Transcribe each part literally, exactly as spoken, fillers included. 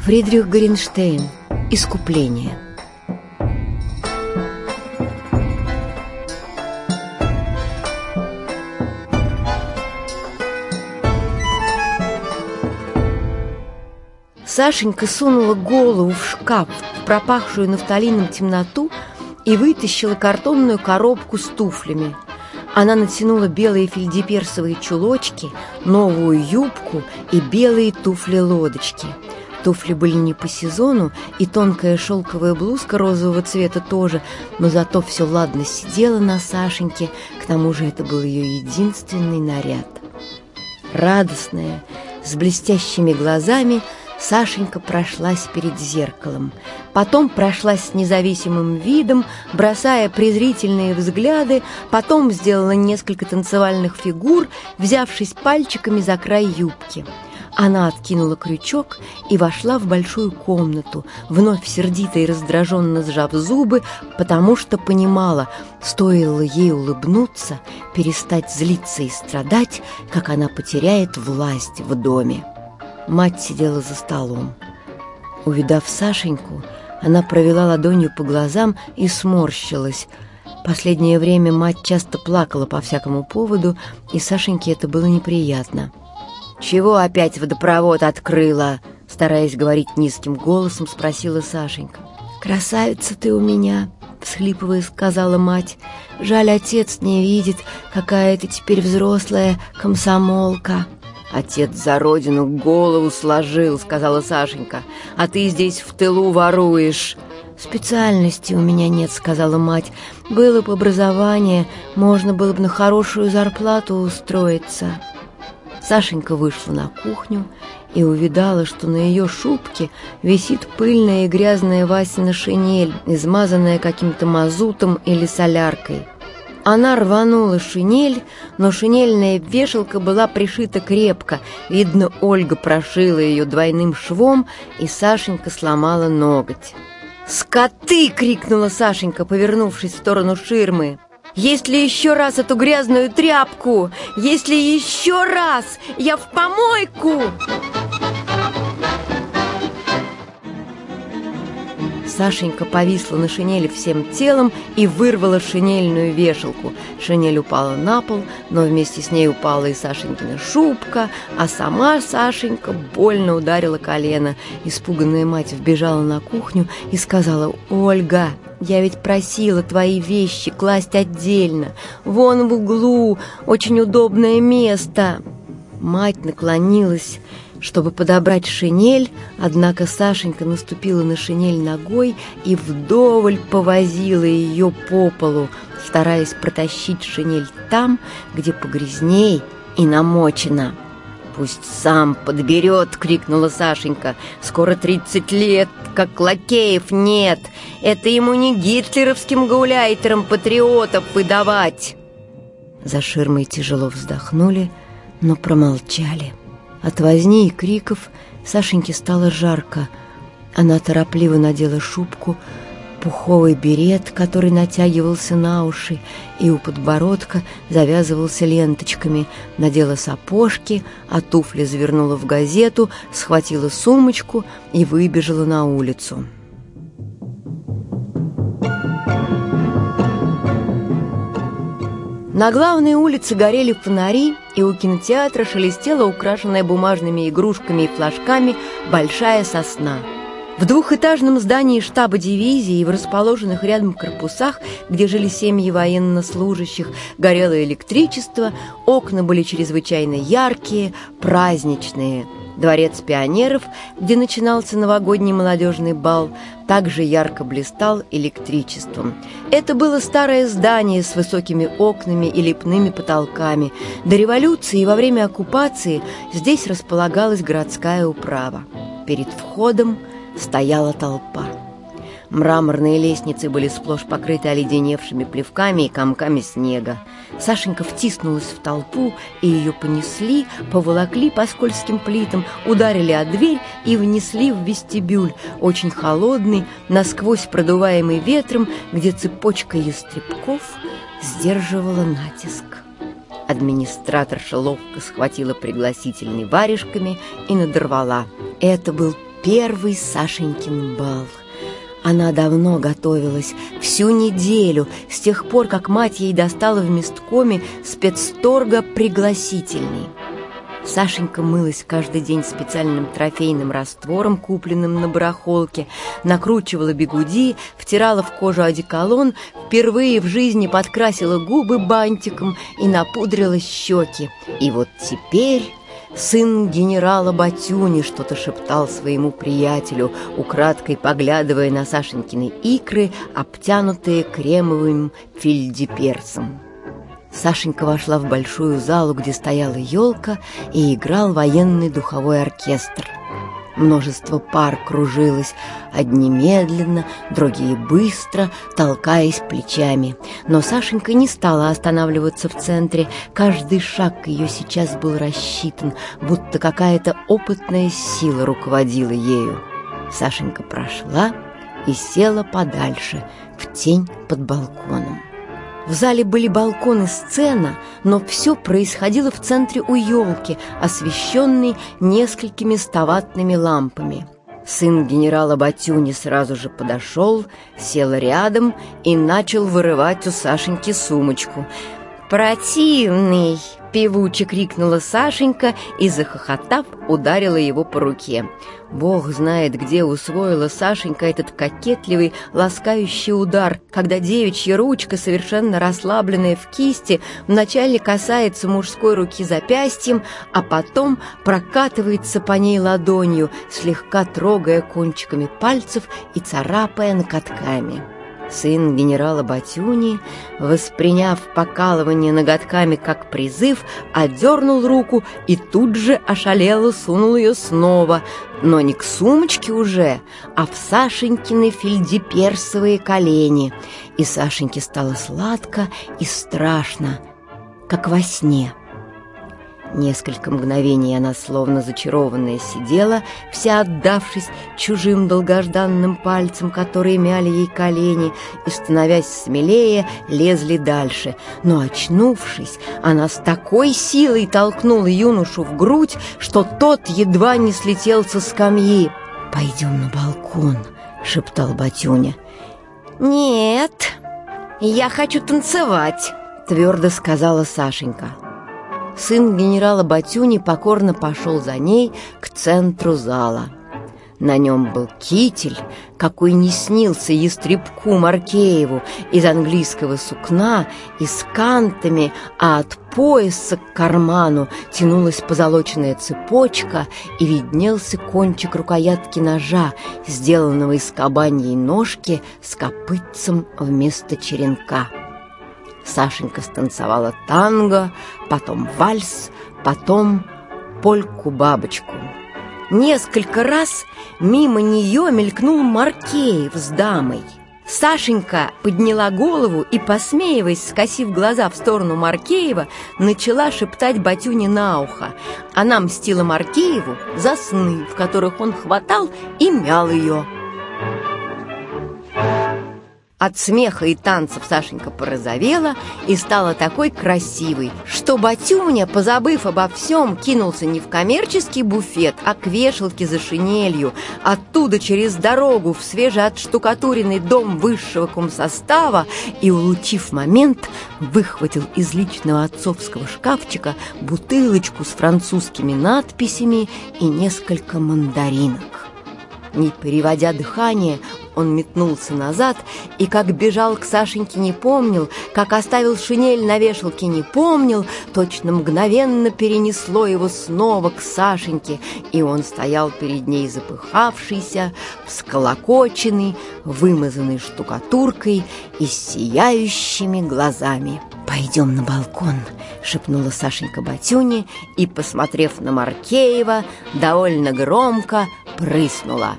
Фридрих Горенштейн. Искупление. Сашенька сунула голову в шкаф, в пропахшую нафталином темноту, и вытащила картонную коробку с туфлями. Она натянула белые фельдеперсовые чулочки, новую юбку и белые туфли-лодочки. Туфли были не по сезону, и тонкая шелковая блузка розового цвета тоже, но зато все ладно сидело на Сашеньке, к тому же это был ее единственный наряд. Радостная, с блестящими глазами, Сашенька прошлась перед зеркалом. Потом прошлась с независимым видом, бросая презрительные взгляды, потом сделала несколько танцевальных фигур, взявшись пальчиками за край юбки. Она откинула крючок и вошла в большую комнату, вновь сердито и раздраженно сжав зубы, потому что понимала, стоило ей улыбнуться, перестать злиться и страдать, как она потеряет власть в доме. Мать сидела за столом. Увидав Сашеньку, она провела ладонью по глазам и сморщилась. Последнее время мать часто плакала по всякому поводу, и Сашеньке это было неприятно. «Чего опять водопровод открыла?» Стараясь говорить низким голосом, спросила Сашенька. «Красавица ты у меня», — всхлипывая сказала мать. «Жаль, отец не видит, какая ты теперь взрослая комсомолка». «Отец за родину голову сложил», — сказала Сашенька. «А ты здесь в тылу воруешь». «Специальности у меня нет», — сказала мать. «Было бы образование, можно было бы на хорошую зарплату устроиться». Сашенька вышла на кухню и увидала, что на ее шубке висит пыльная и грязная Васина шинель, измазанная каким-то мазутом или соляркой. Она рванула шинель, но шинельная вешалка была пришита крепко. Видно, Ольга прошила ее двойным швом, и Сашенька сломала ноготь. «Скоты!» — крикнула Сашенька, повернувшись в сторону ширмы. «Если еще раз эту грязную тряпку! Если еще раз! Я в помойку!» Сашенька повисла на шинели всем телом и вырвала шинельную вешалку. Шинель упала на пол, но вместе с ней упала и Сашенькина шубка, а сама Сашенька больно ударила колено. Испуганная мать вбежала на кухню и сказала: «Ольга, я ведь просила твои вещи класть отдельно. Вон в углу, очень удобное место». Мать наклонилась, чтобы подобрать шинель, однако Сашенька наступила на шинель ногой и вдоволь повозила ее по полу, стараясь протащить шинель там, где погрязней и намочена. «Пусть сам подберет!» — крикнула Сашенька. «Скоро тридцать лет, как лакеев нет! Это ему не гитлеровским гауляйтерам патриотов выдавать!» За ширмой тяжело вздохнули, но промолчали. От возни и криков Сашеньке стало жарко. Она торопливо надела шубку, пуховый берет, который натягивался на уши и у подбородка завязывался ленточками, надела сапожки, а туфли завернула в газету, схватила сумочку и выбежала на улицу. На главной улице горели фонари, и у кинотеатра шелестела украшенная бумажными игрушками и флажками большая сосна. В двухэтажном здании штаба дивизии и в расположенных рядом корпусах, где жили семьи военнослужащих, горело электричество, окна были чрезвычайно яркие, праздничные. Дворец пионеров, где начинался новогодний молодежный бал, также ярко блистал электричеством. Это было старое здание с высокими окнами и лепными потолками. До революции и во время оккупации здесь располагалась городская управа. Перед входом стояла толпа. Мраморные лестницы были сплошь покрыты оледеневшими плевками и комками снега. Сашенька втиснулась в толпу, и ее понесли, поволокли по скользким плитам, ударили о дверь и внесли в вестибюль, очень холодный, насквозь продуваемый ветром, где цепочка ястребков сдерживала натиск. Администраторша ловко схватила пригласительный варежками и надорвала. Это был первый Сашенькин бал. Она давно готовилась, всю неделю, с тех пор, как мать ей достала в месткоме спецторга пригласительный. Сашенька мылась каждый день специальным трофейным раствором, купленным на барахолке, накручивала бигуди, втирала в кожу одеколон, впервые в жизни подкрасила губы бантиком и напудрила щеки. И вот теперь сын генерала Батюни что-то шептал своему приятелю, украдкой поглядывая на Сашенькины икры, обтянутые кремовым фельдеперсом. Сашенька вошла в большую залу, где стояла елка, и играл военный духовой оркестр. Множество пар кружилось, одни медленно, другие быстро, толкаясь плечами. Но Сашенька не стала останавливаться в центре. Каждый шаг ее сейчас был рассчитан, будто какая-то опытная сила руководила ею. Сашенька прошла и села подальше, в тень под балконом. В зале были балкон и сцена, но все происходило в центре у елки, освещенной несколькими ставатными лампами. Сын генерала Батюни сразу же подошел, сел рядом и начал вырывать у Сашеньки сумочку. «Противный!» — певуче крикнула Сашенька и, захохотав, ударила его по руке. Бог знает, где усвоила Сашенька этот кокетливый, ласкающий удар, когда девичья ручка, совершенно расслабленная в кисти, вначале касается мужской руки запястьем, а потом прокатывается по ней ладонью, слегка трогая кончиками пальцев и царапая ноготками. Сын генерала Батюни, восприняв покалывание ноготками как призыв, отдернул руку и тут же ошалело сунул ее снова, но не к сумочке уже, а в Сашенькины фельдеперсовые колени. И Сашеньке стало сладко и страшно, как во сне. Несколько мгновений она, словно зачарованная, сидела, вся отдавшись чужим долгожданным пальцам, которые мяли ей колени, и, становясь смелее, лезли дальше. Но, очнувшись, она с такой силой толкнула юношу в грудь, что тот едва не слетел со скамьи. «Пойдем на балкон», — шептал Батюня. «Нет, я хочу танцевать», — твердо сказала Сашенька. Сын генерала Батюни покорно пошел за ней к центру зала. На нем был китель, какой не снился ястребку Маркееву, из английского сукна и с кантами, а от пояса к карману тянулась позолоченная цепочка и виднелся кончик рукоятки ножа, сделанного из кабаньей ножки с копытцем вместо черенка. Сашенька станцевала танго, потом вальс, потом польку-бабочку. Несколько раз мимо нее мелькнул Маркеев с дамой. Сашенька подняла голову и, посмеиваясь, скосив глаза в сторону Маркеева, начала шептать Батюне на ухо. Она мстила Маркееву за сны, в которых он хватал и мял ее. От смеха и танцев Сашенька порозовела и стала такой красивой, что Батюня, позабыв обо всем, кинулся не в коммерческий буфет, а к вешалке за шинелью, оттуда через дорогу в свежеотштукатуренный дом высшего комсостава и, улучив момент, выхватил из личного отцовского шкафчика бутылочку с французскими надписями и несколько мандаринок. Не переводя дыхание, он метнулся назад и, как бежал к Сашеньке, не помнил, как оставил шинель на вешалке, не помнил, точно мгновенно перенесло его снова к Сашеньке, и он стоял перед ней запыхавшийся, всколокоченный, вымазанный штукатуркой и с сияющими глазами. «Пойдем на балкон», — шепнула Сашенька Батюне и, посмотрев на Маркеева, довольно громко прыснула.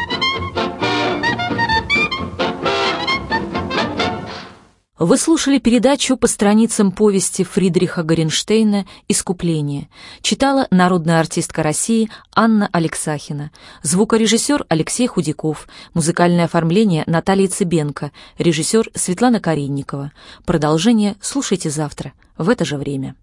Вы слушали передачу по страницам повести Фридриха Горенштейна «Искупление». Читала народная артистка России Анна Алексахина. Звукорежиссер Алексей Худяков. Музыкальное оформление Наталья Цыбенко. Режиссер Светлана Каринникова. Продолжение слушайте завтра в это же время.